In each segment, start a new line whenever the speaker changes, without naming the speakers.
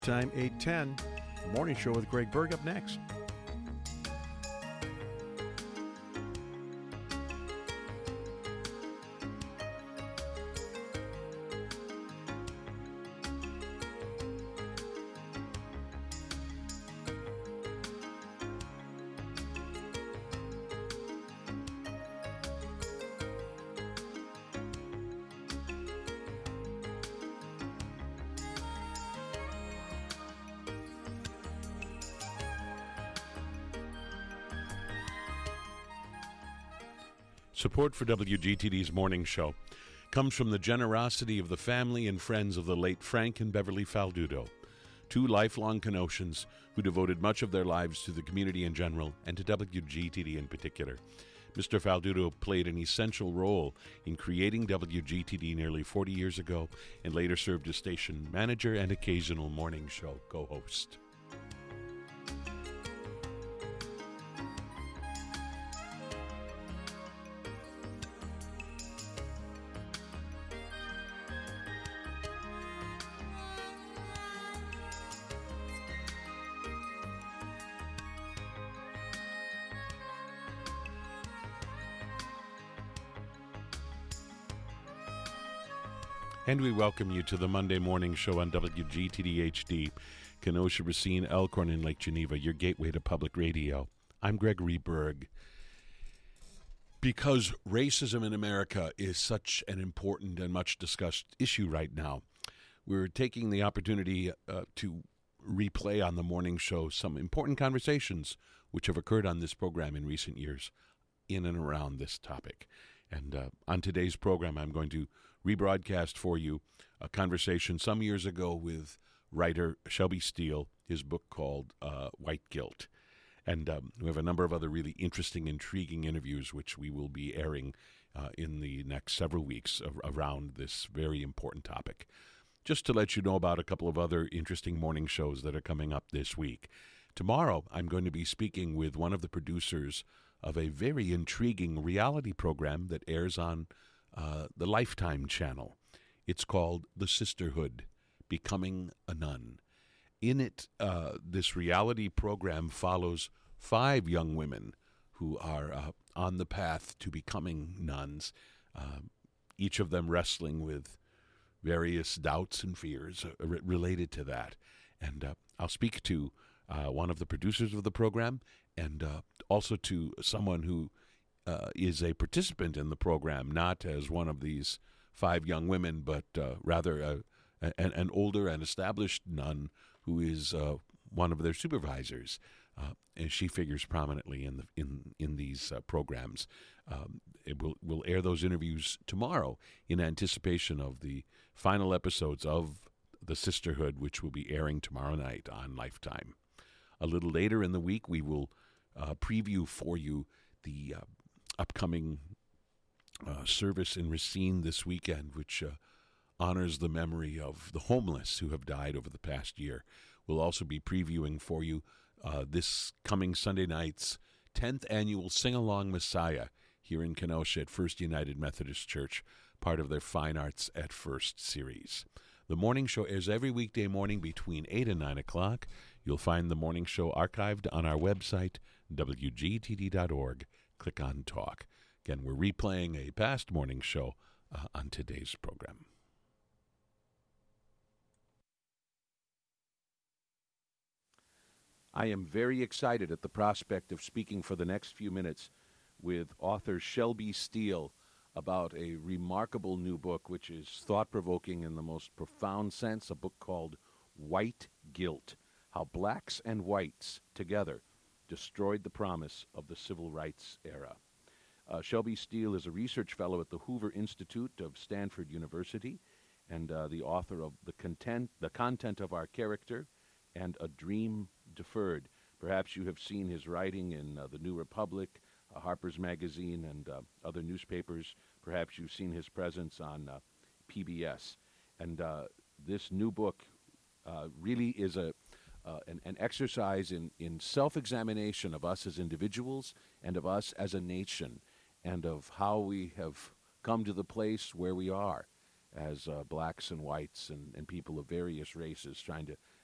Time 8:10. The morning show with Greg Berg up next. Support for WGTD's morning show comes from the generosity of the family and friends of the late Frank and Beverly Faldudo, two lifelong Kenoshians who devoted much of their lives to the community in general and to WGTD in particular. Mr. Faldudo played an essential role in creating WGTD nearly 40 years ago and later served as station manager and occasional morning show co-host. And we welcome you to the Monday morning show on WGTD HD, Kenosha, Racine, Elkhorn, and Lake Geneva, your gateway to public radio. I'm Gregory Berg. Because racism in America is such an important and much discussed issue right now, we're taking the opportunity to replay on the morning show some important conversations which have occurred on this program in recent years in and around this topic. And on today's program, I'm going to rebroadcast for you a conversation some years ago with writer Shelby Steele, his book called White Guilt. And we have a number of other really interesting, intriguing interviews which we will be airing in the next several weeks around this very important topic. Just to let you know about a couple of other interesting morning shows that are coming up this week. Tomorrow, I'm going to be speaking with one of the producers of a very intriguing reality program that airs on the Lifetime channel. It's called The Sisterhood, Becoming a Nun. In it, this reality program follows 5 young women who are on the path to becoming nuns, each of them wrestling with various doubts and fears related to that. And I'll speak to one of the producers of the program and also to someone who is a participant in the program, not as one of these 5 young women, but rather an older and established nun who is one of their supervisors, and she figures prominently in these programs. We'll air those interviews tomorrow in anticipation of the final episodes of The Sisterhood, which will be airing tomorrow night on Lifetime. A little later in the week, we will preview for you the upcoming service in Racine this weekend, which honors the memory of the homeless who have died over the past year. We'll also be previewing for you this coming Sunday night's 10th annual Sing-Along Messiah here in Kenosha at First United Methodist Church, part of their Fine Arts at First series. The morning show airs every weekday morning between 8 and 9 o'clock. You'll find the morning show archived on our website, wgtd.org. Click on Talk. Again, we're replaying a past morning show on today's program. I am very excited at the prospect of speaking for the next few minutes with author Shelby Steele about a remarkable new book, which is thought-provoking in the most profound sense, a book called White Guilt: How Blacks and Whites Together Destroyed the Promise of the Civil Rights Era. Shelby Steele is a research fellow at the Hoover Institute of Stanford University and the author of The Content of Our Character and A Dream Deferred. Perhaps you have seen his writing in The New Republic, Harper's Magazine, and other newspapers. Perhaps you've seen his presence on PBS. And this new book really is an exercise in self-examination of us as individuals and of us as a nation, and of how we have come to the place where we are as blacks and whites and people of various races trying to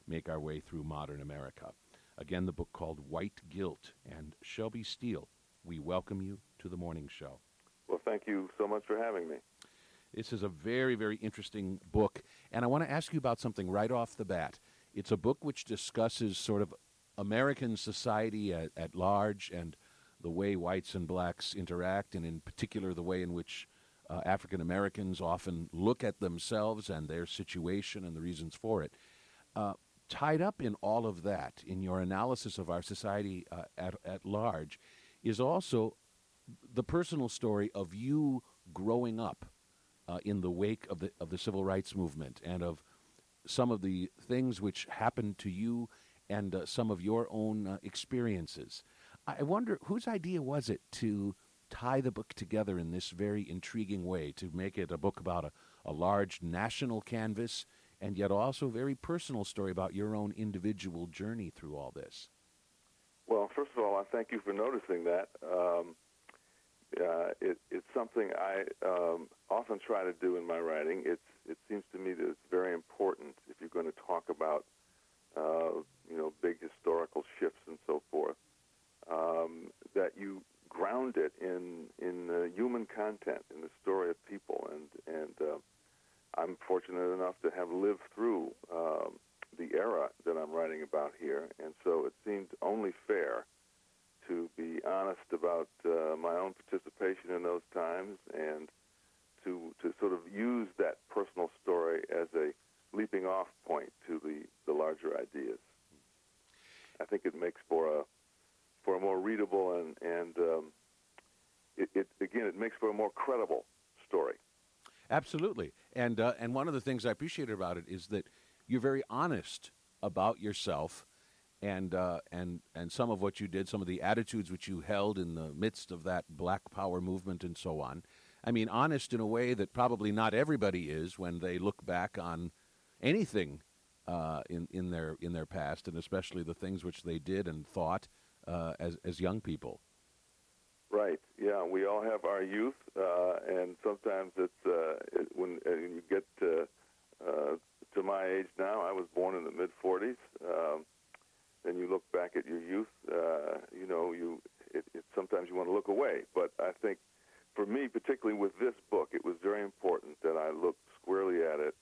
make our way through modern America. Again, the book called White Guilt. And Shelby Steele, we welcome you to the morning show.
Well, thank you so much for having me.
This is a very, very interesting book, and I want to ask you about something right off the bat. It's a book which discusses sort of American society at large and the way whites and blacks interact, and in particular the way in which African Americans often look at themselves and their situation and the reasons for it. Tied up in all of that, in your analysis of our society at large, is also the personal story of you growing up in the wake of the civil rights movement, and of some of the things which happened to you and some of your own experiences. I wonder, whose idea was it to tie the book together in this very intriguing way, to make it a book about a large national canvas and yet also a very personal story about your own individual journey through all this?
Well, first of all, I thank you for noticing that. It's something I often try to do in my writing. It seems to me that it's very important if you're going to talk about big historical shifts and so forth, that you ground it in human content, in the story of people. And I'm fortunate enough to have lived through the era that I'm writing about here, and so it seemed only fair to be honest about my own participation in those times, and to sort of use that personal story as a leaping off point to the larger ideas. I think it makes for a more readable and it makes for a more credible story.
Absolutely, and one of the things I appreciate about it is that you're very honest about yourself. And some of what you did, some of the attitudes which you held in the midst of that Black Power movement and so on. I mean, honest in a way that probably not everybody is when they look back on anything in their past, and especially the things which they did and thought as young people.
Right. Yeah. We all have our youth, and sometimes it's when you get to my age now. I was born in the mid '40s. And you look back at your youth, sometimes you want to look away. But I think for me, particularly with this book, it was very important that I looked squarely at it,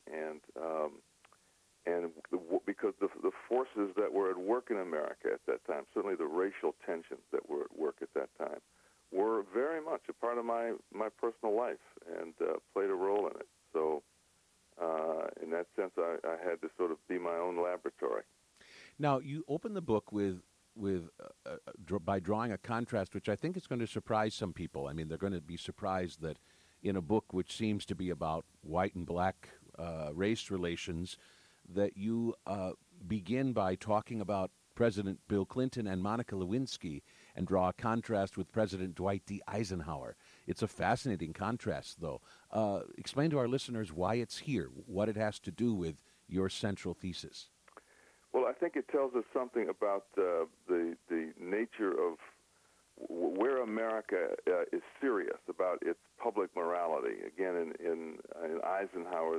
because the forces that were at work in America at that time, certainly the racial tensions that were at work at that time, were very much a part of my personal life and played a role in it. So in that sense, I had to sort of be my own laboratory.
Now, you open the book by drawing a contrast, which I think is going to surprise some people. I mean, they're going to be surprised that in a book which seems to be about white and black race relations, that you begin by talking about President Bill Clinton and Monica Lewinsky and draw a contrast with President Dwight D. Eisenhower. It's a fascinating contrast, though. Explain to our listeners why it's here, what it has to do with your central thesis.
Well, I think it tells us something about the nature of where America is serious about its public morality. Again, in Eisenhower's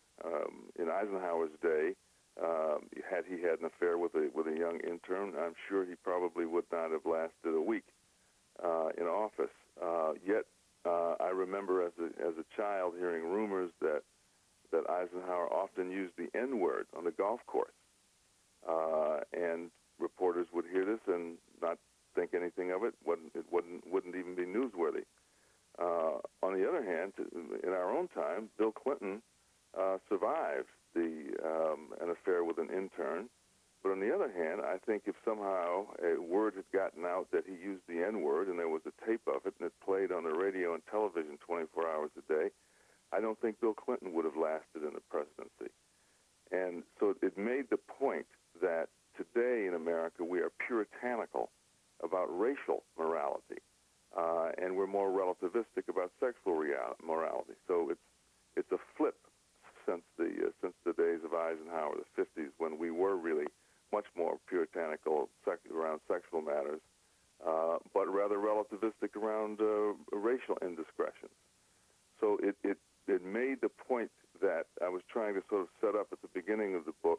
day, had he had an affair with a young intern, I'm sure he probably would not have lasted a week in office. Yet, I remember as a child hearing rumors that Eisenhower often used the N-word on the golf course. And reporters would hear this and not think anything of it. It wouldn't even be newsworthy. On the other hand, in our own time, Bill Clinton survived an affair with an intern. But on the other hand, I think if somehow a word had gotten out that he used the N-word and there was a tape of it and it played on the radio and television 24 hours a day, I don't think Bill Clinton would have lasted in the presidency. And so it made the point that today in America we are puritanical about racial morality, and we're more relativistic about sexual morality. So it's a flip since the days of Eisenhower, the 50s, when we were really much more puritanical around sexual matters, but rather relativistic around racial indiscretions. So it made the point that I was trying to sort of set up at the beginning of the book,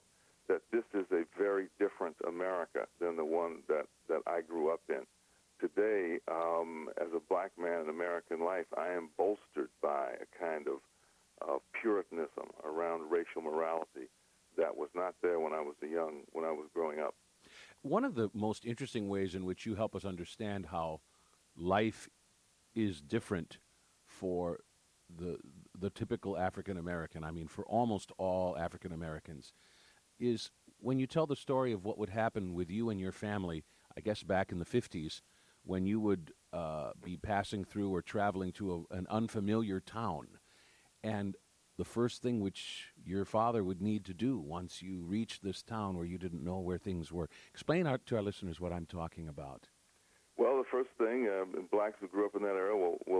that this is a very different America than the one that I grew up in. Today, as a black man in American life, I am bolstered by a kind of Puritanism around racial morality that was not there when I was growing up.
One of the most interesting ways in which you help us understand how life is different for the typical African American, I mean for almost all African Americans, is when you tell the story of what would happen with you and your family, I guess back in the 50s, when you would be passing through or traveling to an unfamiliar town, and the first thing which your father would need to do once you reached this town where you didn't know where things were. Explain to our listeners what I'm talking about.
Well, the first thing, blacks who grew up in that era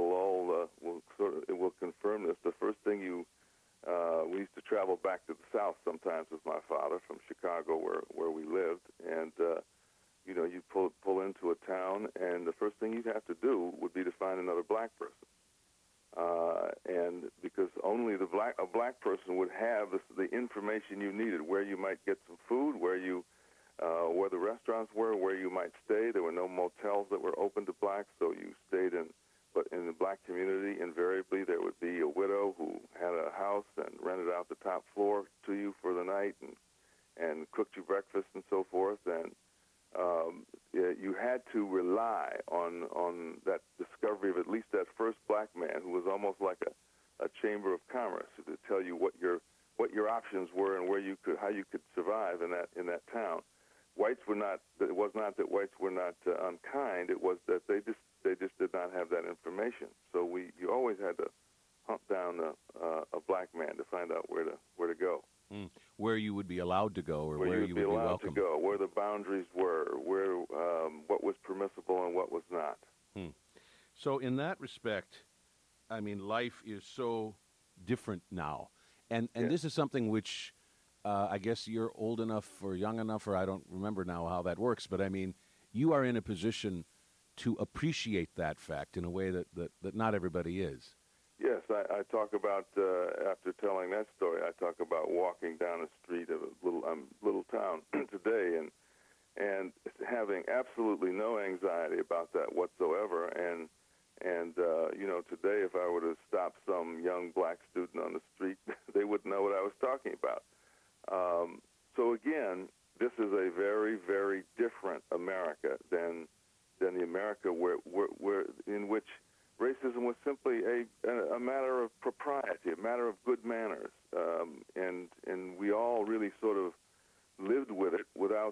will confirm this. The first thing we used to travel back to the South sometimes with my father from Chicago, where we lived, and you pull into a town, and the first thing you'd have to do would be to find another black person, and because only a black person would have the information you needed, where you might get some food, where the restaurants were, where you might stay. There were no motels that were open to blacks, so you stayed in. But in the black community, invariably there would be a widow who had a house and rented out the top floor to you for the night and cooked you breakfast and so forth. And you had to rely on that discovery of at least that first black man who was almost like a chamber of commerce to tell you what your options were and how you could survive in that town. Whites were not. It was not that whites were not unkind. It was that they just did not have that information. So you always had to hunt down a black man to find out where to go.
Where you would be allowed to go, or
where you would be welcome. To go, where the boundaries were, where what was permissible and what was not.
So in that respect, I mean, life is so different now, and
yes.
This is something which I guess you're old enough or young enough, or I don't remember now how that works, but I mean, you are in a position to appreciate that fact in a way that not everybody is.
Yes, I talk about, after telling that story, I talk about walking down a street of a little town today and having absolutely no anxiety about that whatsoever. And today if I were to stop some young black student on the street, they wouldn't know what I was talking about. So again, this is a very, very different America than the America where in which racism was simply a matter of propriety, a matter of good manners, and we all really sort of lived with it without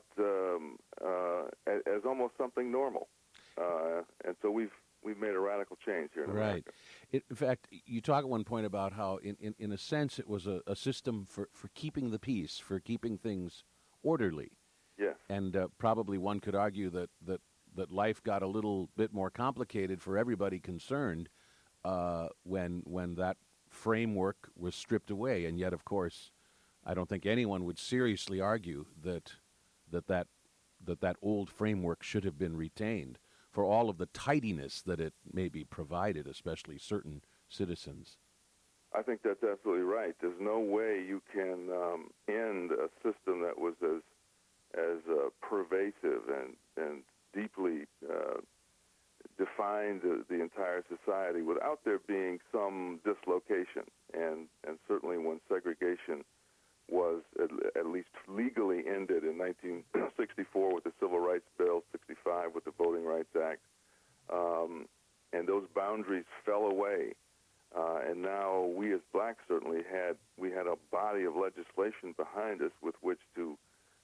as almost something normal, and so we've made a radical change here in America.
In fact, you talk at one point about how, in a sense, it was a system for keeping the peace, for keeping things orderly.
Yes.
And probably one could argue that life got a little bit more complicated for everybody concerned when that framework was stripped away. And yet, of course, I don't think anyone would seriously argue that old framework should have been retained for all of the tidiness that it maybe provided, especially certain citizens.
I think that's absolutely right. There's no way you can end a system that was as pervasive and deeply defined the entire society without there being some dislocation. And certainly when segregation was at least legally ended in 1964 with the Civil Rights Bill, 65 with the Voting Rights Act, and those boundaries fell away. And now we as blacks certainly had a body of legislation behind us with which to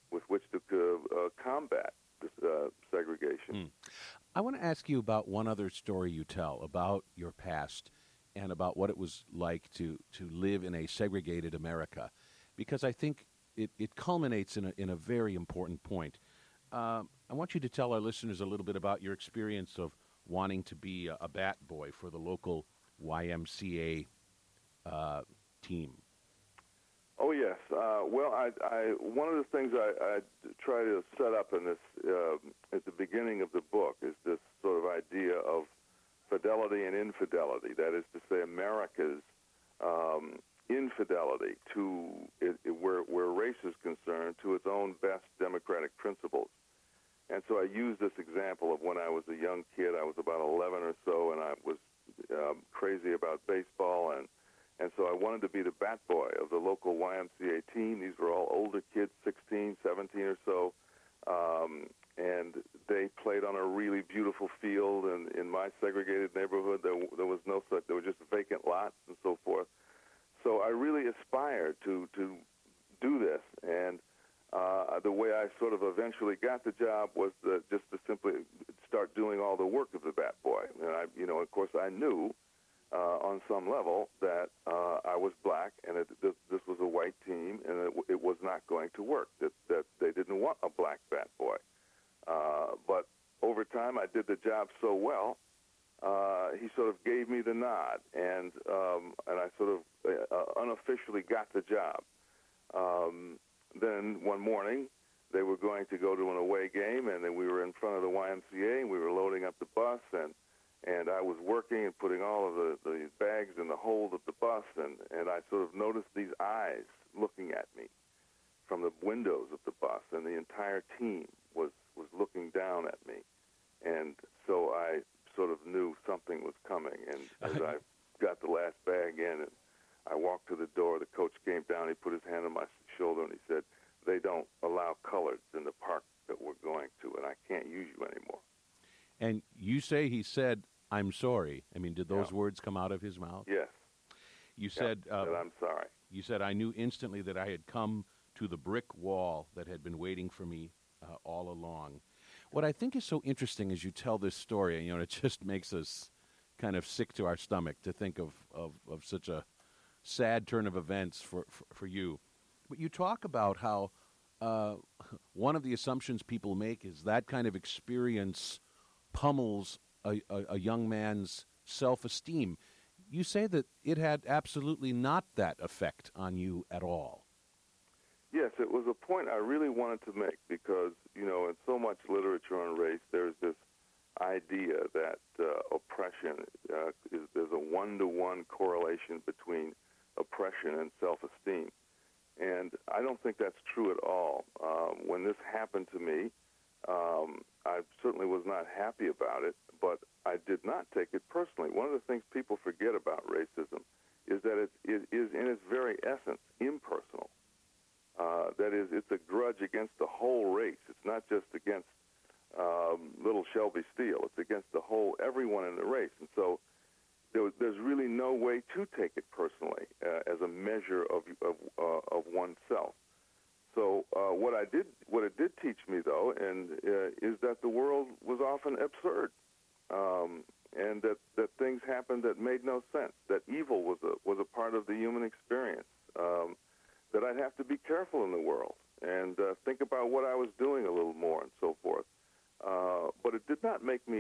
combat this segregation.
I want to ask you about one other story you tell about your past and about what it was like to live in a segregated America, because I think it culminates in a very important point. I want you to tell our listeners a little bit about your experience of wanting to be a bat boy for the local YMCA team.
Oh yes. Well, I one of the things I try to set up in this at the beginning of the book is this sort of idea of fidelity and infidelity. That is to say, America's infidelity to where race is concerned to its own best democratic principles. And so I used this example of when I was a young kid. I was about 11 or so, and I was crazy about baseball, and so I wanted to be the bat boy of the local YMCA team. These were all older kids, 16, 17 or so, and they played on a really beautiful field. And in my segregated neighborhood, there was no such. There were just vacant lots and so forth. So I really aspired to do this, and the way I sort of eventually got the job was just to simply start doing all the work of the bat boy. And of course, I knew on some level that I was black, and this was a white team, and it was not going to work. That they didn't want a black bat boy. But over time, I did the job so well. He sort of gave me the nod, and I sort of unofficially got the job. Then one morning, they were going to go to an away game, and then we were in front of the YMCA, and we were loading up the bus, and I was working and putting all of the bags in the hold of the bus, and I sort of noticed these eyes looking at me from the windows of the bus, and the entire team was looking down at me. And so I sort of knew something was coming, and as I got the last bag in, and I walked to the door, the coach came down, he put his hand on my shoulder, and he said, "They don't allow coloreds in the park that we're going to, and I can't use you anymore."
And you say he said, "I'm sorry." I mean, did those words come out of his mouth?
Yes.
You said,
that I'm sorry.
You said, "I knew instantly that I had come to the brick wall that had been waiting for me all along." What I think is so interesting as you tell this story, and it just makes us kind of sick to our stomach to think of such a sad turn of events for you. But you talk about how one of the assumptions people make is that kind of experience pummels a young man's self-esteem. You say that it had absolutely not that effect on you at all.
Yes, it was a point I really wanted to make because, in so much literature on race, there's this idea that oppression, there's a one-to-one correlation between oppression and self-esteem. And I don't think that's true at all. When this happened to me, I certainly was not happy about it, but I did not take it personally. One of the things people forget about racism is that it is in its very essence impersonal. That is, it's a grudge against the whole race. It's not just against little Shelby Steele. It's against everyone in the race. And so there's really no way to take it personally as a measure of oneself. So what it did teach me, though, is that the world was often absurd, and that things happened that made no sense. That evil was a part of the human experience. That I'd have to be careful in the world and think about what I was doing a little more and so forth. But it did not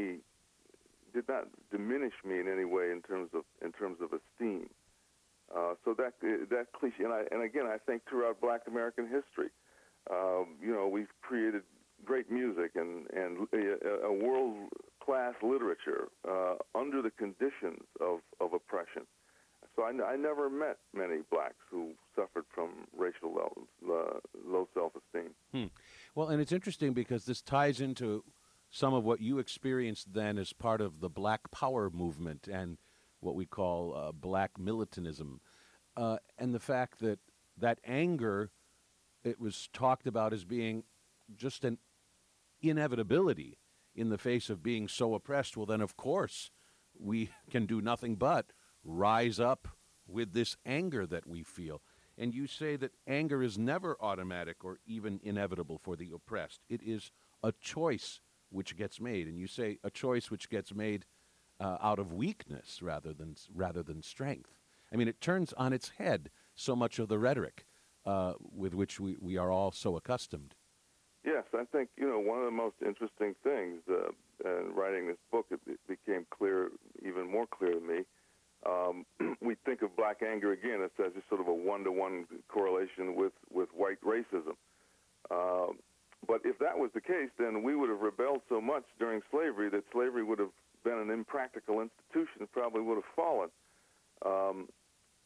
diminish me in any way in terms of esteem. So that cliche, and again, I think throughout Black American history, we've created great music and a world-class literature under the conditions of oppression. So I never met many blacks who suffered from racial low self-esteem.
Well, and it's interesting because this ties into some of what you experienced then as part of the Black Power movement and what we call black militantism. And the fact that anger, it was talked about as being just an inevitability in the face of being so oppressed. Well, then, of course, we can do nothing but rise up with this anger that we feel. And you say that anger is never automatic or even inevitable for the oppressed. It is a choice which gets made. And you say a choice which gets made out of weakness rather than strength. I mean, it turns on its head so much of the rhetoric with which we are all so accustomed.
Yes, I think, one of the most interesting things in writing this book, it became clear, even more clear to me. We think of black anger again as just sort of a one-to-one correlation with white racism. But if that was the case, then we would have rebelled so much during slavery that slavery would have been an impractical institution, probably would have fallen.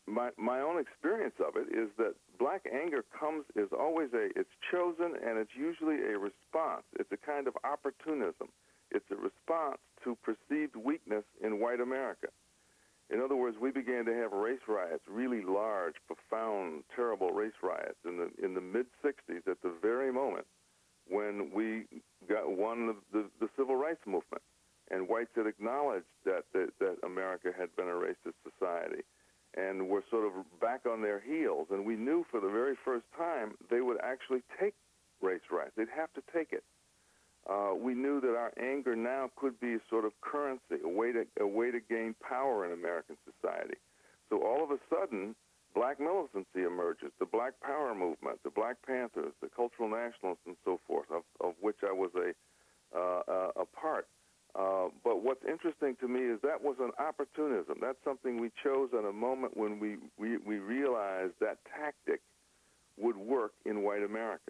my own experience of it is that black anger is always it's chosen, and it's usually a response. It's a kind of opportunism. It's a response to perceived weakness in white America. In other words, we began to have race riots, really large, profound, terrible race riots in the mid-'60s, at the very moment when we won the civil rights movement, and whites had acknowledged that America had been a racist society, and were sort of back on their heels. And we knew for the very first time they would actually take race riots. They'd have to take it. We knew that our anger now could be a sort of currency, a way to gain power in American society. So all of a sudden, black militancy emerges, the Black Power movement, the Black Panthers, the cultural nationalists, and so forth, of which I was a part. But what's interesting to me is that was an opportunism. That's something we chose at a moment when we realized that tactic would work in white America.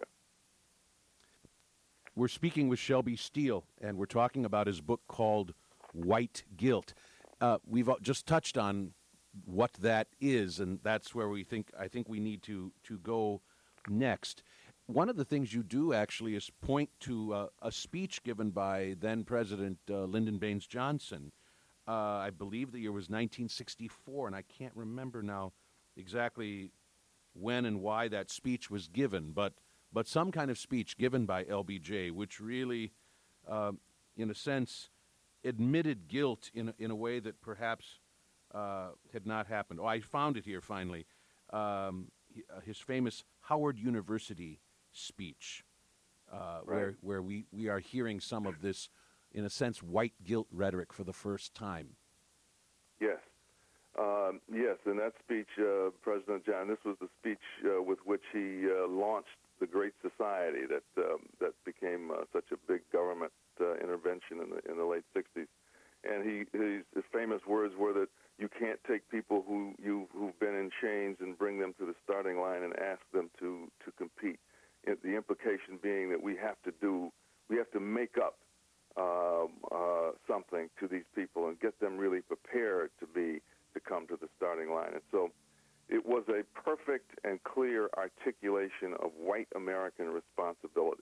We're speaking with Shelby Steele, and we're talking about his book called White Guilt. We've just touched on what that is, and that's where I think we need to go next. One of the things you do actually is point to a speech given by then President Lyndon Baines Johnson. I believe the year was 1964, and I can't remember now exactly when and why that speech was given, but some kind of speech given by LBJ, which really, in a sense, admitted guilt in a way that perhaps had not happened. Oh, I found it here finally. His famous Howard University speech,
Right.
where we are hearing some of this, in a sense, white guilt rhetoric for the first time.
Yes. Yes, in that speech, President John, this was the speech with which he launched the Great Society that became such a big government intervention in the late 60s. And his famous words were that you can't take people who've been in chains and bring them to the starting line and ask them to compete. The implication being that we have to make up something to these people and get them really prepared to come to the starting line. And so it was a perfect and clear articulation of white American responsibility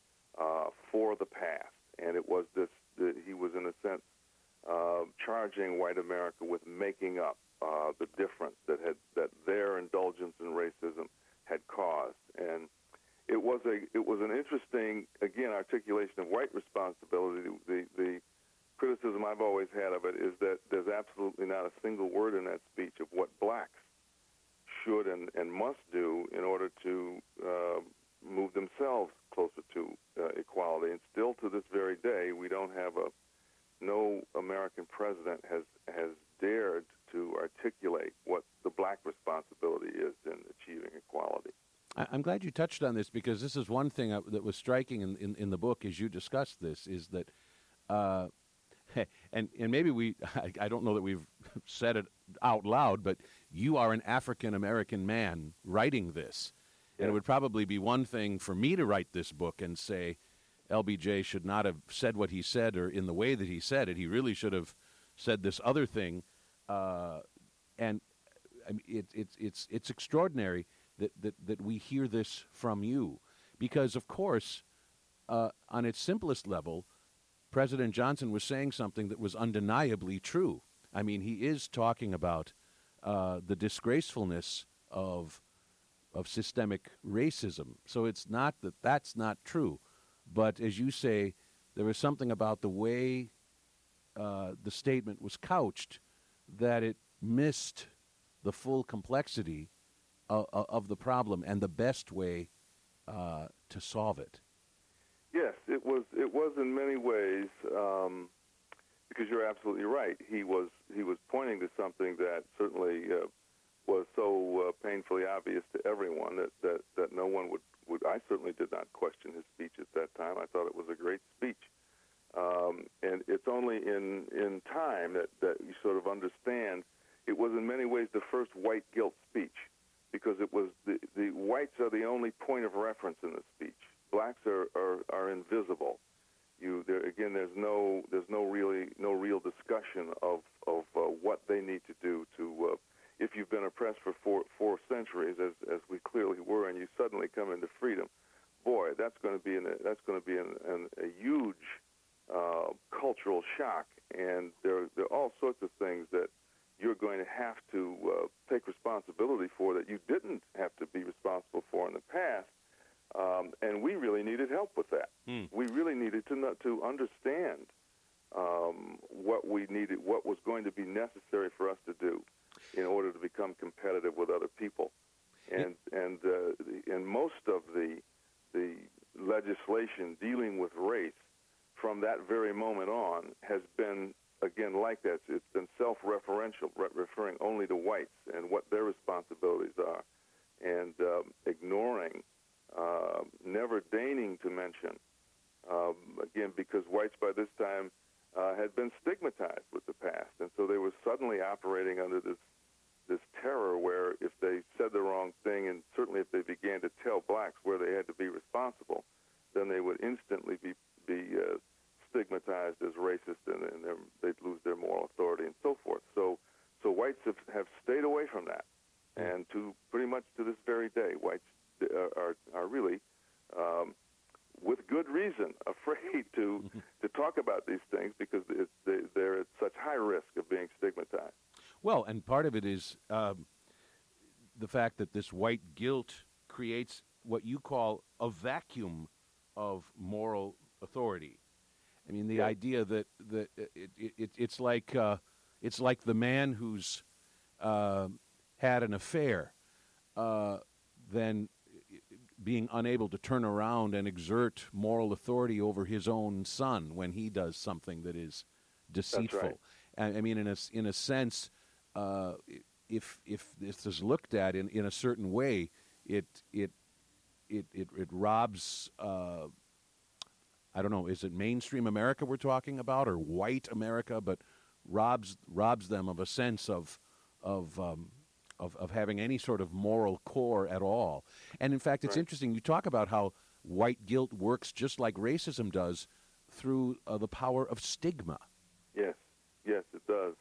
for the past. And it was he was, in a sense, charging white America with making up the difference that their indulgence in racism had caused. And it was an interesting, again, articulation of white responsibility. The criticism I've always had of it is that there's absolutely not a single word in that speech of what blacks should and must do in order to move themselves closer to equality. And still to this very day, we don't have no American president has dared to articulate what the black responsibility is in achieving equality.
I'm glad you touched on this, because this is one thing that was striking in the book as you discussed this, is that, and maybe I don't know that we've said it out loud, but you are an African-American man writing this. Yeah. And it would probably be one thing for me to write this book and say, LBJ should not have said what he said, or in the way that he said it. He really should have said this other thing. And I mean, it's extraordinary that we hear this from you, because, of course, on its simplest level, President Johnson was saying something that was undeniably true. I mean, he is talking about the disgracefulness of systemic racism. So it's not that that's not true. But as you say, there was something about the way the statement was couched that it missed the full complexity of the problem and the best way to solve it.
Yes, it was in many ways, because you're absolutely right. He was pointing to something that certainly was so painfully obvious to everyone that no one would. I certainly did not question his speech at that time. I thought it was a great speech. And it's only in time that you sort of understand it was in many ways the first white guilt speech, because it was the whites are the only point of reference in the speech. Blacks are invisible. There's no real discussion of what they need to do to if you've been oppressed for centuries, as we clearly were, and you suddenly come into freedom, boy, that's going to be a huge cultural shock, and there are all sorts of things that you're going to have to take responsibility for that you didn't have to be responsible for in the past. And we really needed help with that. We really needed to understand what we needed, what was going to be necessary for us to do in order to become competitive with other people. And most of the legislation dealing with race from that very moment on has been, again, like that. It's been self-referential, referring only to whites and what their responsibilities are, and ignoring, never deigning to mention, again, because whites by this time had been stigmatized with the past, and so they were suddenly operating under this terror where if they said the wrong thing, and certainly if they began to tell blacks where they had to be responsible, then they would instantly be stigmatized as racist, and they'd lose their moral authority and so forth. So whites have stayed away from that, and to pretty much to this very day, whites are really, with good reason, afraid to talk about these things because they're at such high risk of being stigmatized.
Well, and part of it is the fact that this white guilt creates what you call a vacuum of moral authority. I mean, the idea that it's like the man who's had an affair, then being unable to turn around and exert moral authority over his own son when he does something that is deceitful. That's right. I mean, in a sense, if this is looked at in a certain way, it robs. I don't know. Is it mainstream America we're talking about, or white America? But robs them of a sense of having any sort of moral core at all. And in fact, it's interesting. You talk about how white guilt works just like racism does through the power of stigma.
Yes, it does.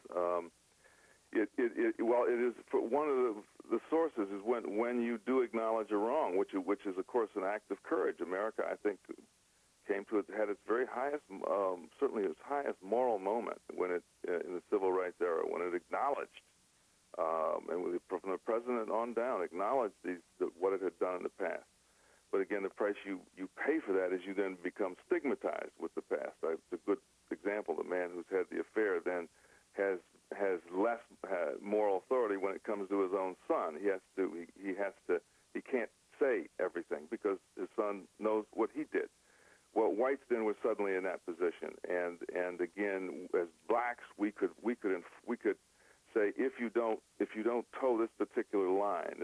It is one of the sources is when you do acknowledge a wrong, which is of course an act of courage. America, I think, had its very highest, certainly its highest moral moment when it in the civil rights era, when it acknowledged, and from the president on down, acknowledged what it had done in the past. But again, the price you pay for that is you then become stigmatized with the past. It's a good example. The man who's had the affair then has less moral authority when it comes to his own son. He can't say everything because his son knows what he did. Well, whites then were suddenly in that position, and again, as blacks, we could say if you don't toe this particular line,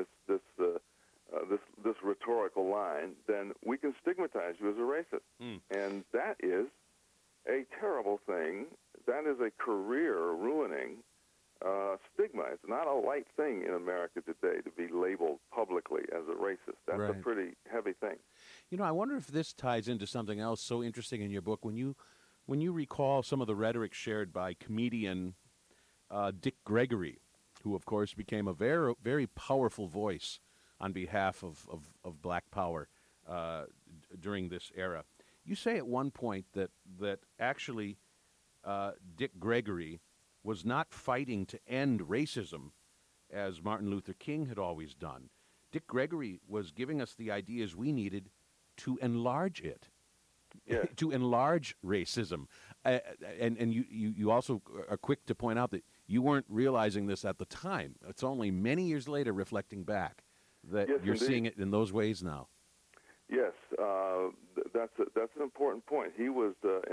this rhetorical line, then we can stigmatize you as a racist, and that is a terrible thing. That is a career-ruining stigma. It's not a light thing in America today to be labeled publicly as a racist. That's a pretty heavy thing.
You know, I wonder if this ties into something else so interesting in your book. When you recall some of the rhetoric shared by comedian Dick Gregory, who, of course, became a very, very powerful voice on behalf of black power during this era. You say at one point that actually Dick Gregory was not fighting to end racism as Martin Luther King had always done. Dick Gregory was giving us the ideas we needed to enlarge it, to enlarge racism. And you also are quick to point out that you weren't realizing this at the time. It's only many years later, reflecting back, that you're indeed seeing it in those ways now.
Yes, that's an important point. He was,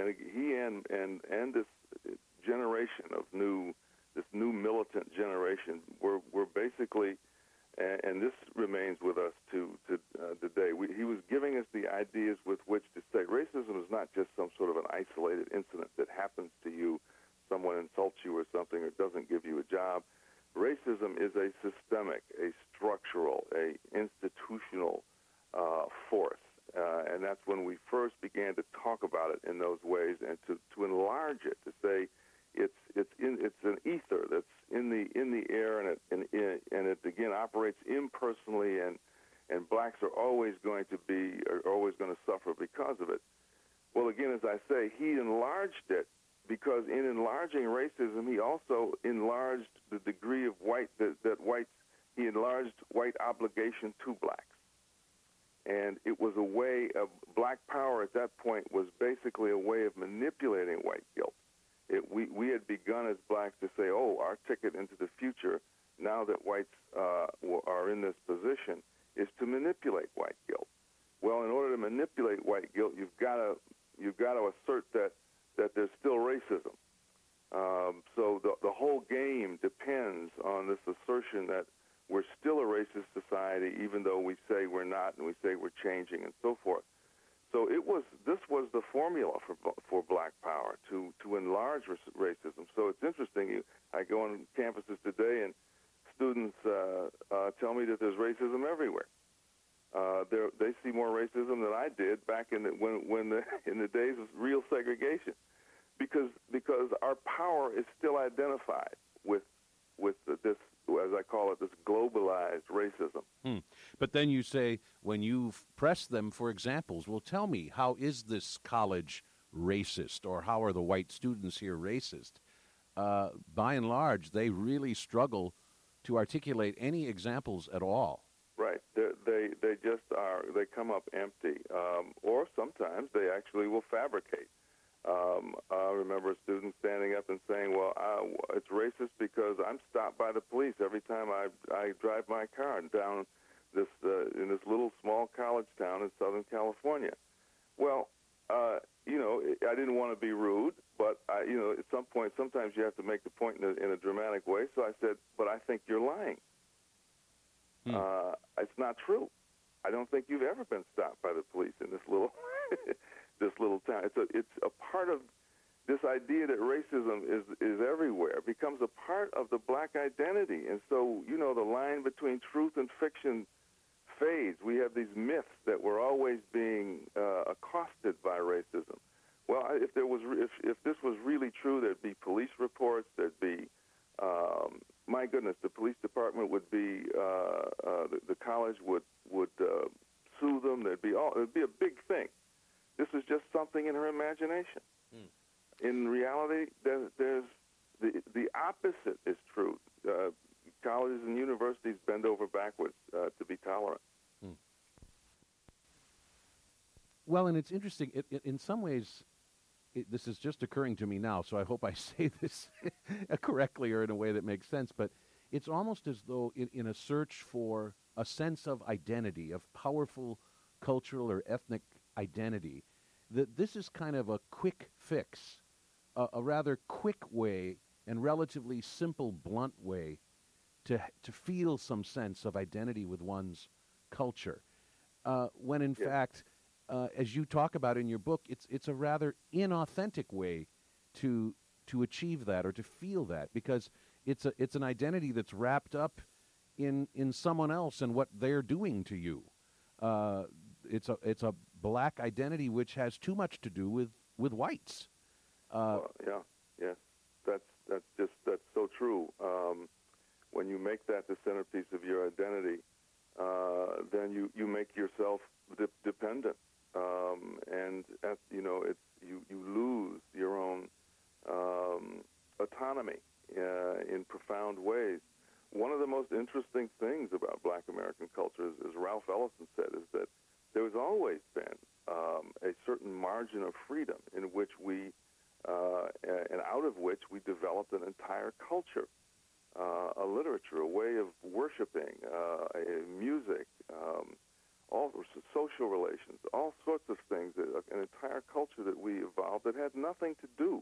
and this generation of this new militant generation were basically, and this remains with us today. He was giving us the ideas with which to say racism is not just some sort of an isolated incident that happens to you, someone insults you or something, or doesn't give you a job. Racism is a systemic, a structural, a institutional force, and that's when we first began to talk about it in those ways, and to enlarge it, to say it's an ether that's in the air, and it again, operates impersonally, and blacks are always going to suffer because of it. Well, again, as I say, he enlarged it because in enlarging racism, he also enlarged the degree of he enlarged white obligation to blacks. And it was a way of black power at that point was basically a way of manipulating white guilt. We had begun as blacks to say, oh, our ticket into the future, now that whites are in this position, is to manipulate white guilt. Well, in order to manipulate white guilt, you've got to assert that there's still racism. So the whole game depends on this assertion that we're still a racist society, even though we say we're not, and we say we're changing, and so forth. So this was the formula for black power to enlarge racism. So it's interesting. I go on campuses today, and students tell me that there's racism everywhere. They see more racism than I did back in the days of real segregation, because our power is still identified with this, as I call it, this globalized racism.
But then you say, when you press them for examples, well, tell me, how is this college racist, or how are the white students here racist? By and large, they really struggle to articulate any examples at all.
Right. They just are. They come up empty, or sometimes they actually will fabricate. I remember a student standing up and saying, well, it's racist because I'm stopped by the police every time I drive my car down in this little small college town in Southern California. Well, I didn't want to be rude, but at some point, sometimes you have to make the point in a dramatic way. So I said, but I think you're lying. It's not true. I don't think you've ever been stopped by the police in this little this little town. It's a part of this idea that racism is everywhere, becomes a part of the black identity. And so, the line between truth and fiction fades. We have these myths that we're always being accosted by racism. Well, if this was really true, there'd be police reports. There'd be, my goodness, the police department would be, the college would sue them. It'd be a big thing. This is just something in her imagination. In reality, there's the opposite is true. Colleges and universities bend over backwards to be tolerant.
Well, and it's interesting. In some ways, this is just occurring to me now, so I hope I say this correctly or in a way that makes sense. But it's almost as though in a search for a sense of identity, of powerful cultural or ethnic identity, that this is kind of a quick fix, a rather quick way and relatively simple, blunt way to feel some sense of identity with one's culture. When in fact, as you talk about in your book, it's a rather inauthentic way to achieve that or to feel that, because it's an identity that's wrapped up in someone else and what they're doing to you. It's a black identity which has too much to do with whites.
Yes, that's so true. When you make that the centerpiece of your identity, then you make yourself dependent, and you lose your own autonomy in profound ways. One of the most interesting things about Black American culture, as Ralph Ellison said, is that there's always been a certain margin of freedom in which and out of which we developed an entire culture, a literature, a way of worshiping, music, all social relations, all sorts of things, an entire culture that we evolved that had nothing to do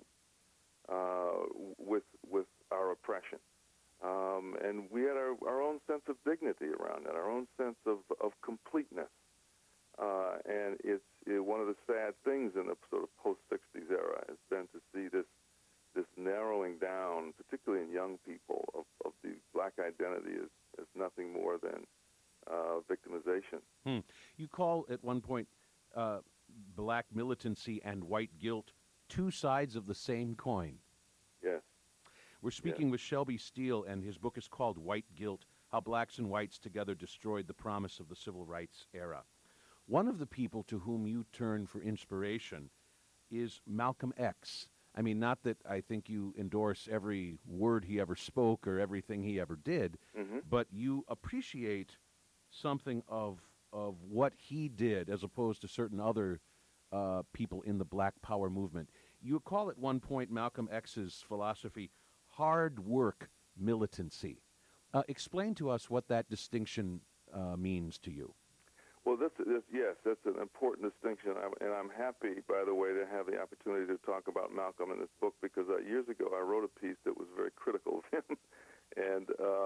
with our oppression. And we had our own sense of dignity around it, our own sense of completeness. And it's one of the sad things in the sort of post-'60s era has been to see this narrowing down, particularly in young people, of the black identity as nothing more than victimization.
You call at one point black militancy and white guilt two sides of the same coin.
Yes.
We're speaking with Shelby Steele, and his book is called White Guilt: how blacks and whites together destroyed the promise of the civil rights era. One of the people to whom you turn for inspiration is Malcolm X. I mean, not that I think you endorse every word he ever spoke or everything he ever did, but you appreciate something of what he did as opposed to certain other people in the Black Power movement. You call at one point Malcolm X's philosophy hard work militancy. Explain to us what that distinction means to you.
Well, yes, that's an important distinction, and I'm happy, by the way, to have the opportunity to talk about Malcolm in this book because years ago I wrote a piece that was very critical of him, and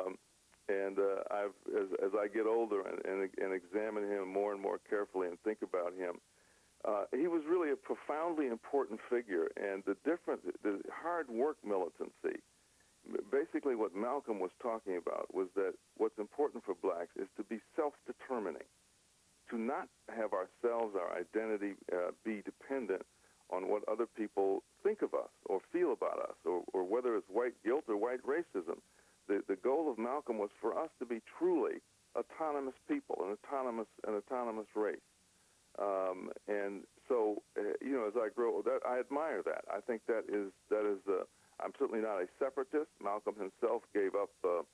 as I get older and examine him more and more carefully and think about him, he was really a profoundly important figure, and the hard work militancy. Basically, what Malcolm was talking about was that what's important for blacks is to be self-determining, to not have ourselves, our identity, be dependent on what other people think of us or feel about us, or whether it's white guilt or white racism. The goal of Malcolm was for us to be truly autonomous people, an autonomous race. And so, as I grow, I admire that. I think that is. I'm certainly not a separatist. Malcolm himself gave up,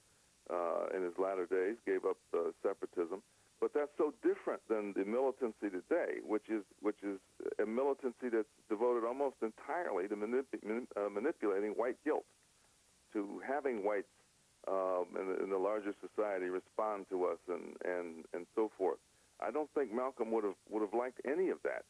in his latter days, separatism. But that's so different than the militancy today, which is a militancy that's devoted almost entirely to manipulating white guilt, to having whites in the larger society respond to us and so forth. I don't think Malcolm would have liked any of that.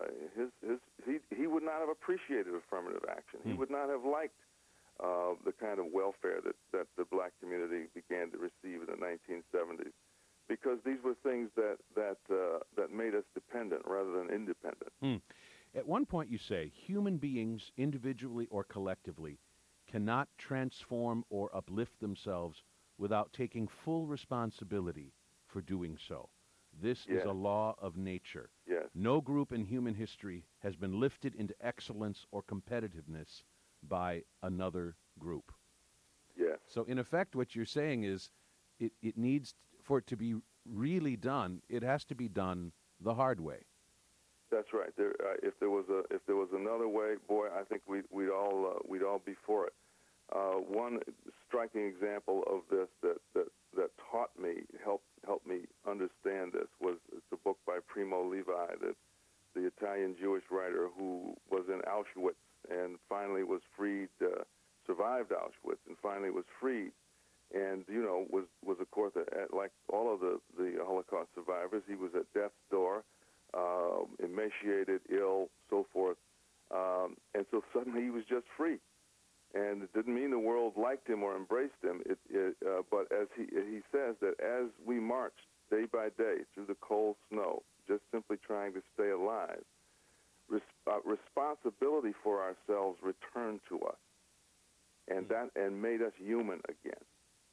He would not have appreciated affirmative action. He would not have liked the kind of welfare that the black community began to receive in the 1970s. Because these were things that made us dependent rather than independent.
At one point you say, human beings, individually or collectively, cannot transform or uplift themselves without taking full responsibility for doing so. This is a law of nature.
Yes.
No group in human history has been lifted into excellence or competitiveness by another group.
Yes.
So in effect, what you're saying is it needs... for it to be really done, it has to be done the hard way.
That's right. If there was another way, boy, I think we'd all be for it. One striking example of this that taught me, helped me understand this, was the book by Primo Levi, the Italian Jewish writer who was in Auschwitz and finally was freed, survived Auschwitz and finally was freed. And, was of course, like all of the Holocaust survivors, he was at death's door, emaciated, ill, so forth. And so suddenly he was just free. And it didn't mean the world liked him or embraced him. But as he says that as we marched day by day through the cold snow, just simply trying to stay alive, responsibility for ourselves returned to us, and made us human again.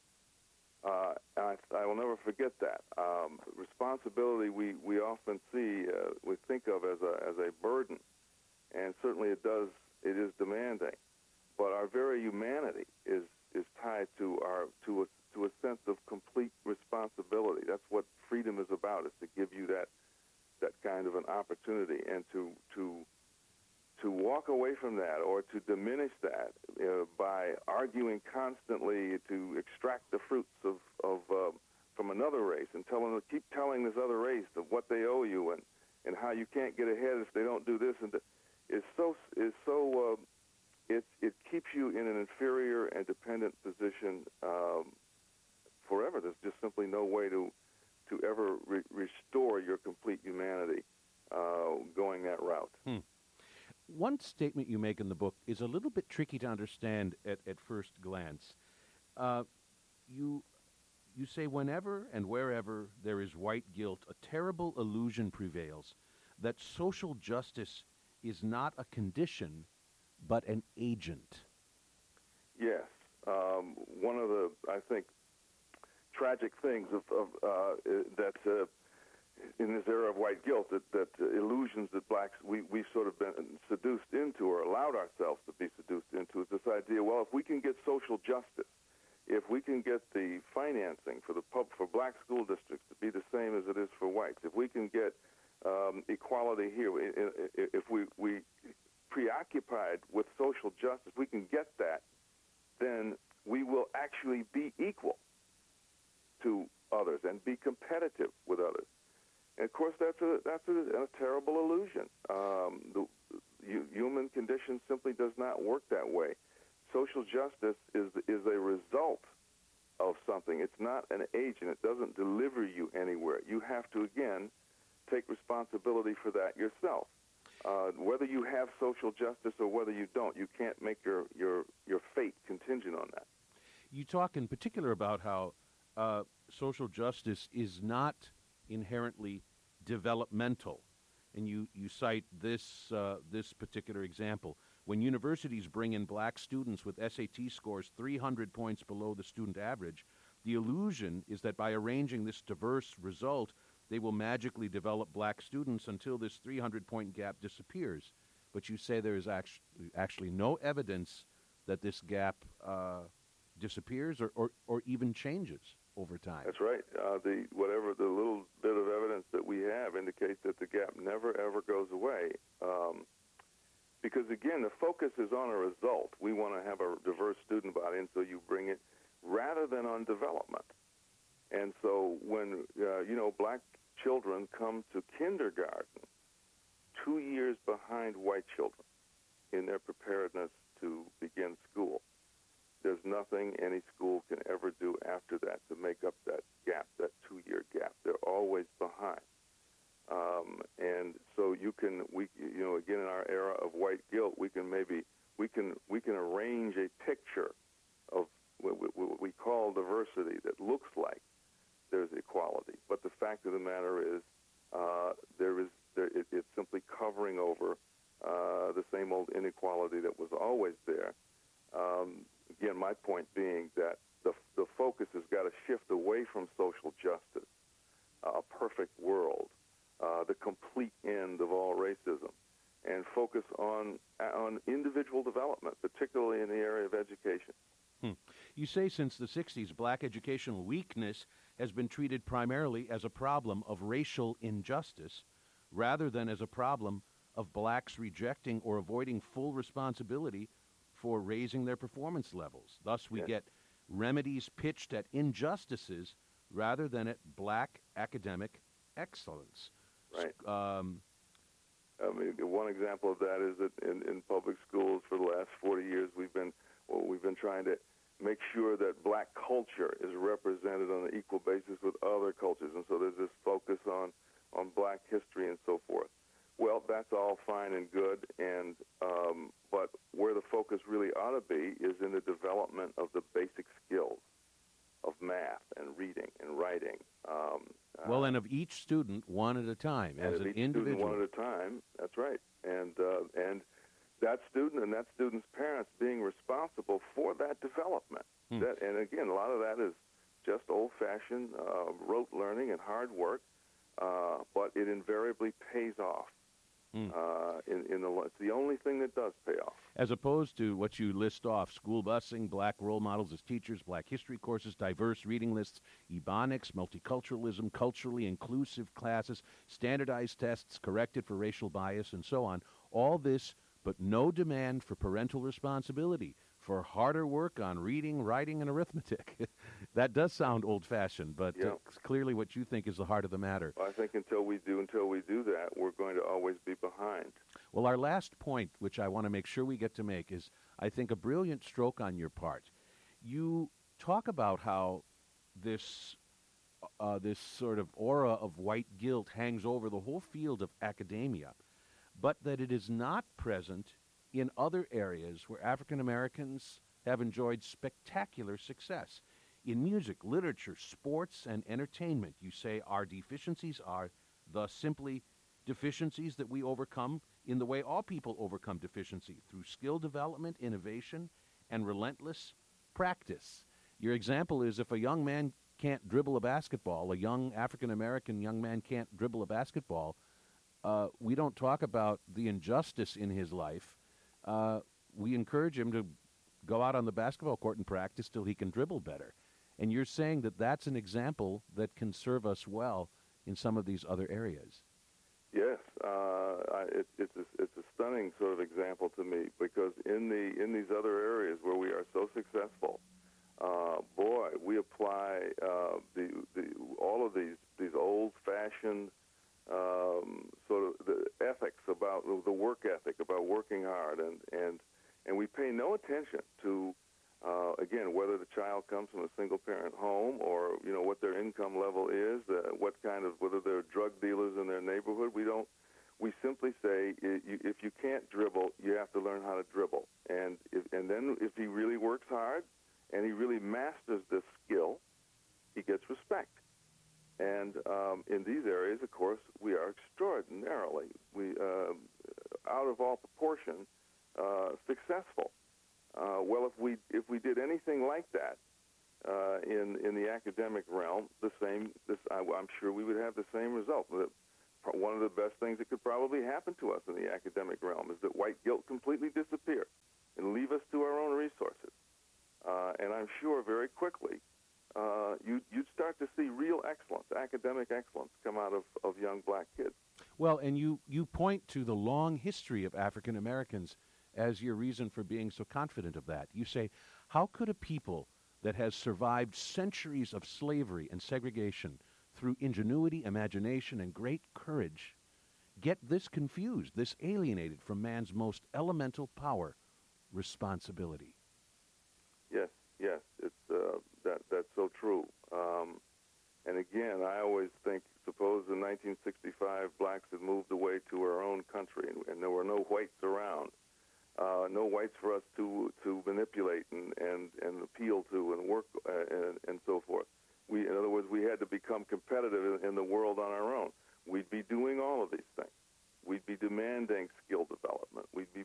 I will never forget that. Responsibility we often see, we think of as a burden, and certainly it is demanding. But our very humanity is tied to a sense of complete responsibility. That's what freedom is about, is to give you that kind of an opportunity, and to walk away from that or to diminish that by arguing constantly to extract the fruits from another race and keep telling this other race of what they owe you and how you can't get ahead if they don't do this, and it keeps you in an inferior and dependent position forever. There's just simply no way to ever restore your complete humanity going that route.
One statement you make in the book is a little bit tricky to understand at first glance. You say, whenever and wherever there is white guilt, a terrible illusion prevails that social justice is not a condition, but an agent.
Yes. One of the, I think, tragic things that in this era of white guilt, that illusions that blacks we've sort of been seduced into or allowed ourselves to be seduced into, is this idea, well, if we can get social justice, if we can get the financing for the preoccupied with social justice, we can get that, then we will actually be equal to others and be competitive with others. And of course, that's a terrible illusion. The human condition simply does not work that way. Social justice is a result of something. It's not an agent. It doesn't deliver you anywhere. You have to, again, take responsibility for that yourself. Whether you have social justice or whether you don't, you can't make your fate contingent on that.
You talk in particular about how social justice is not inherently developmental, and you cite this particular example. When universities bring in black students with SAT scores 300 points below the student average, the illusion is that by arranging this diverse result, they will magically develop black students until this 300-point gap disappears. But you say there is actually no evidence that this gap disappears or even changes over time.
That's right. The little bit of evidence that we have indicates that the gap never, ever goes away. Because, again, the focus is on a result. We want to have a diverse student body, and so you bring it rather than on development. And so when, black children come to kindergarten 2 years behind white children in their preparedness to begin school, there's nothing any school can ever do after that to make up that gap, that 2-year gap. They're always behind. And so again, in our era of white guilt, we can arrange a picture of what we call diversity that looks like there's equality. But the fact of the matter is, it's simply covering over the same old inequality that was always there. Again, my point being that the focus has got to shift away from social justice, a perfect world, the complete end of all racism, and focus on individual development, particularly in the area of education.
You say since the 60s, black educational weakness has been treated primarily as a problem of racial injustice rather than as a problem of blacks rejecting or avoiding full responsibility for raising their performance levels. Thus, we get remedies pitched at injustices rather than at black academic excellence.
Right. One example of that is that in public schools for the last 40 years, we've been trying to make sure that black culture is represented on an equal basis with other cultures, and so there's this focus on black history and so forth. Well, that's all fine and good, and but where the focus really ought to be is in the development of the basic skills of math and reading and writing.
And of each student one at a time, as an individual.
Student one at a time. That's right, and that student and that student's parents being responsible for that development. And again, a lot of that is just old-fashioned rote learning and hard work, but it invariably pays off. It's the only thing that does pay off.
As opposed to what you list off: school busing, black role models as teachers, black history courses, diverse reading lists, ebonics, multiculturalism, culturally inclusive classes, standardized tests corrected for racial bias, and so on. All this, but no demand for parental responsibility, for harder work on reading, writing, and arithmetic. That does sound old-fashioned, but clearly what you think is the heart of the matter.
I think until we do that, we're going to always be behind.
Well, our last point, which I want to make sure we get to make, is, I think, a brilliant stroke on your part. You talk about how this sort of aura of white guilt hangs over the whole field of academia, but that it is not present in other areas where African Americans have enjoyed spectacular success. In music, literature, sports, and entertainment, you say our deficiencies are thus simply deficiencies that we overcome in the way all people overcome deficiency, through skill development, innovation, and relentless practice. Your example is, if a young man can't dribble a basketball, a young African-American young man can't dribble a basketball, we don't talk about the injustice in his life. We encourage him to go out on the basketball court and practice till he can dribble better. And you're saying that that's an example that can serve us well in some of these other areas.
Yes, It's a stunning sort of example to me, because in these other areas where we are so successful, boy, we apply all of these old-fashioned sort of the ethics about the work ethic, about working hard, and we pay no attention to again, whether the child comes from a single-parent home, or what their income level is, whether they're drug dealers in their neighborhood. We simply say, if you can't dribble, you have to learn how to dribble. And then if he really works hard and he really masters this skill, he gets respect. And in these areas, of course, we are extraordinarily, out of all proportion, successful. Well, if we did anything like that in the academic realm, I'm sure we would have the same result. One of the best things that could probably happen to us in the academic realm is that white guilt completely disappear and leave us to our own resources. And I'm sure very quickly you'd start to see real excellence, academic excellence, come out of young black kids.
Well, and you point to the long history of African Americans as your reason for being so confident of that. You say, how could a people that has survived centuries of slavery and segregation through ingenuity, imagination, and great courage get this confused, this alienated from man's most elemental power, responsibility?
Yes, that's so true. And again, I always think, suppose in 1965 blacks had moved away to our own country and there were no whites around. No whites for us to manipulate and appeal to and work and so forth. In other words, we had to become competitive in the world on our own. We'd be doing all of these things. We'd be demanding skill development.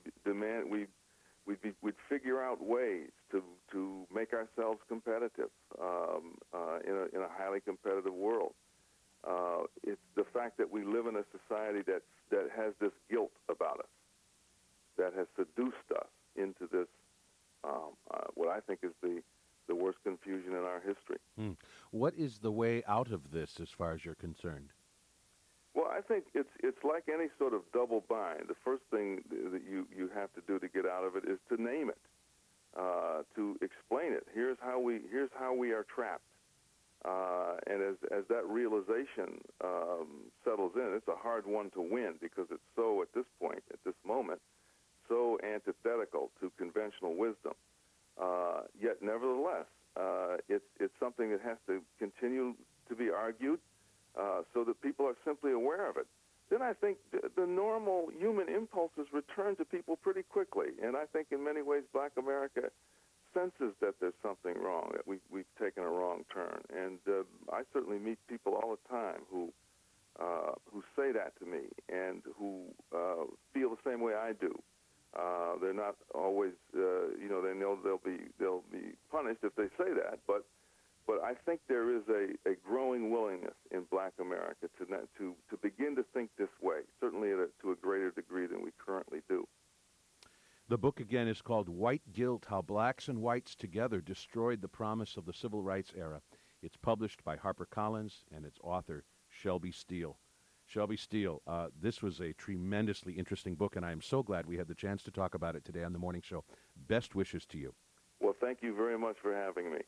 We'd figure out ways to make ourselves competitive in a highly competitive world. It's the fact that we live in a society that has this guilt about us, that has seduced us into this, what I think is the worst confusion in our history.
What is the way out of this as far as you're concerned?
Well, I think it's like any sort of double bind. The first thing that you have to do to get out of it is to name it, to explain it. Here's how we are trapped. And as that realization settles in, it's a hard one to win, because it's so, at this point, at this moment, so antithetical to conventional wisdom. Yet, nevertheless, it's something that has to continue to be argued so that people are simply aware of it. Then I think the normal human impulses return to people pretty quickly. And I think in many ways Black America senses that there's something wrong, that we've taken a wrong turn. And I certainly meet people all the time who say that to me and who feel the same way I do. They're not always, they know they'll be punished if they say that, but I think there is a growing willingness in Black America to begin to think this way, certainly to a greater degree than we currently do.
The book, again, is called White Guilt, How Blacks and Whites Together Destroyed the Promise of the Civil Rights Era. It's published by HarperCollins, and its author, Shelby Steele. Shelby Steele, this was a tremendously interesting book, and I am so glad we had the chance to talk about it today on The Morning Show. Best wishes to you.
Well, thank you very much for having me.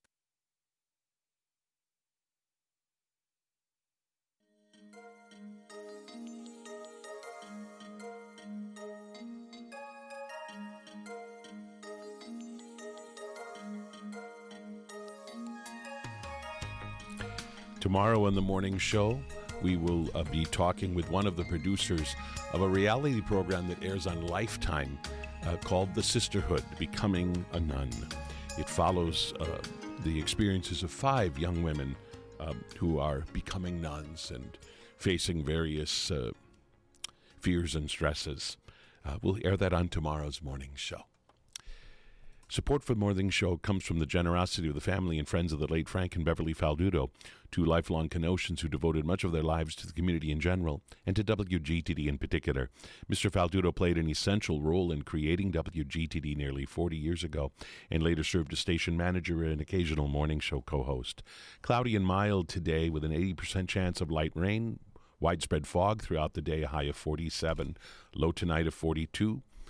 Tomorrow on The Morning Show, we will be talking with one of the producers of a reality program that airs on Lifetime called The Sisterhood, Becoming a Nun. It follows the experiences of 5 young women who are becoming nuns and facing various fears and stresses. We'll air that on tomorrow's Morning Show. Support for the Morning Show comes from the generosity of the family and friends of the late Frank and Beverly Faldudo, 2 lifelong Kenosans who devoted much of their lives to the community in general and to WGTD in particular. Mr. Faldudo played an essential role in creating WGTD nearly 40 years ago and later served as station manager and occasional morning show co-host. Cloudy and mild today with an 80% chance of light rain, Widespread fog throughout the day, a high of 47. Low tonight of 42.